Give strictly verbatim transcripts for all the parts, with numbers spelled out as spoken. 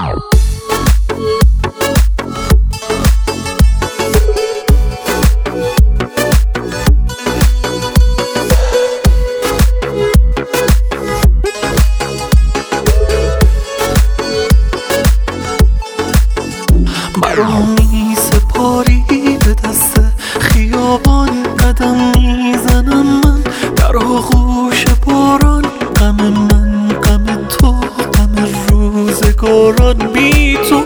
برامی سپاری به دست خیابان قدم میزنم من در آغوش باران. غم من غم تو غم روزگاران بی تو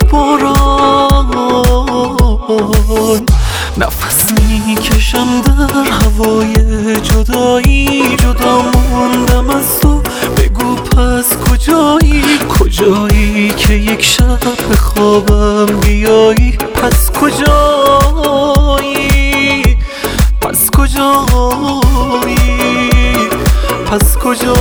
باران. نفس میکشم در هوای جدایی، جدا موندم از تو. بگو پس کجایی، کجایی که یک شب به خوابم بیایی؟ پس کجایی، پس کجایی، پس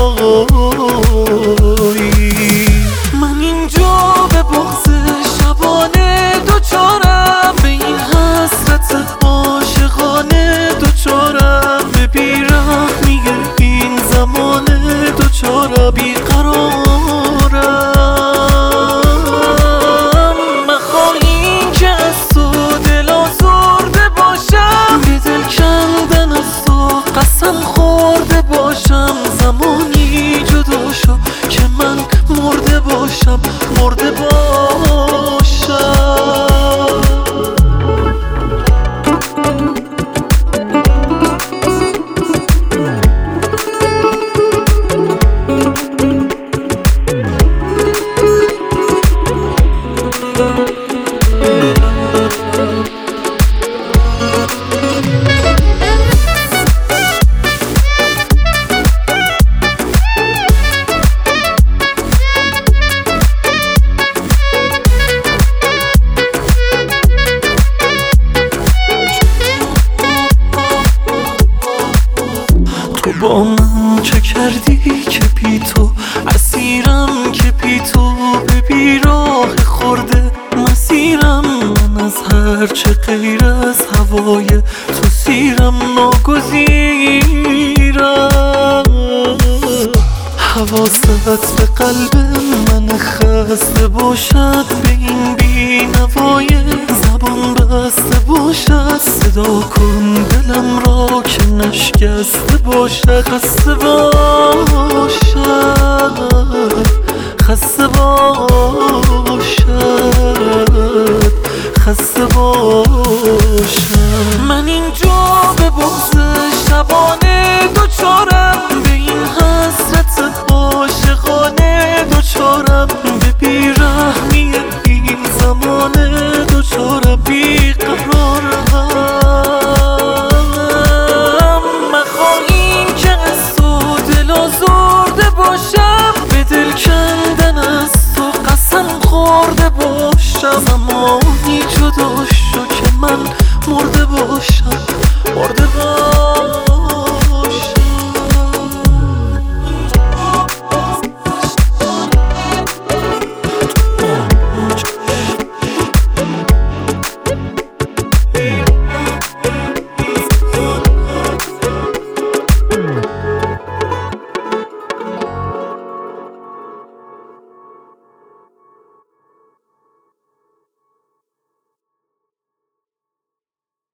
کجایی؟ من اینجا به بغض شبانه دوچارم، به این حسرت عاشقانه دوچارم، به بیرحمی این زمانه دوچارم، بیقرارم. مخواهی که از تو دل آزرده باشم، به دل کندن از تو قسم خورده باشم. زمانی جدا شو که من مرده باشم، مرده باشم. تو با من چه کردی که بی تو اسیرم، که بی تو به بیراه خورده مسیرم. من از هر چه غیر از هوای تو سیرم، ناگزیرم. حواست به قلب من خسته باشد، به این بی نوای زبان بسته باشد. صدا کن دلم را که نشکسته باشد، خسته باشد، خسته باشد.